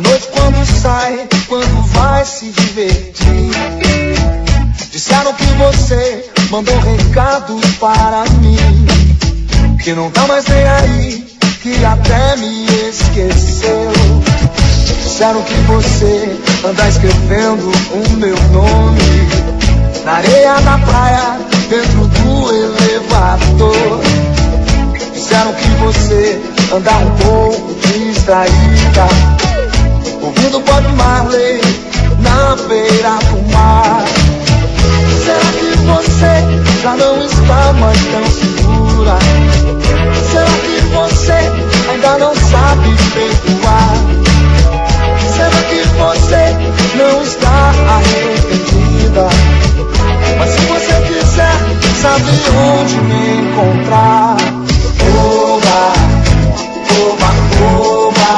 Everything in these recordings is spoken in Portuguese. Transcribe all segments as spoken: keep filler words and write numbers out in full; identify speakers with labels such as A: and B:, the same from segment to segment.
A: noite quando sai, quando vai se divertir. Disseram que você mandou um recado para mim, que não tá mais nem aí, que até me esqueceu. Disseram que você anda escrevendo o meu nome na areia da praia, dentro do elevador. Disseram que você anda um pouco distraída, ouvindo Bob Marley na beira do mar. Será que você já não está mais tão segura? Será que você ainda não sabe perdoar? Será que você não está arrependida? Mas se você quiser, sabe onde me encontrar. Oba, oba, oba,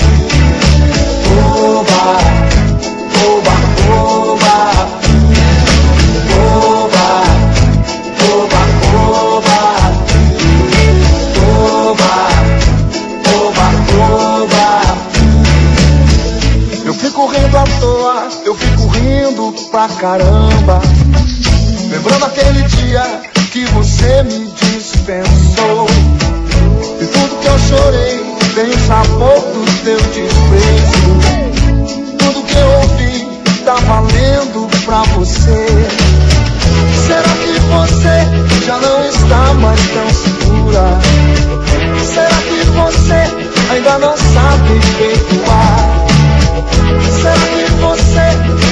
A: oba, oba, oba, oba, oba, oba, oba, oba. Eu fico rindo à toa, eu fico rindo pra caramba, lembrando aquele dia que você me dispensou. E tudo que eu chorei tem o sabor do teu desprezo. Tudo que eu ouvi tá valendo pra você. Será que você já não está mais tão segura? Será que você ainda não sabe perdoar? Será que você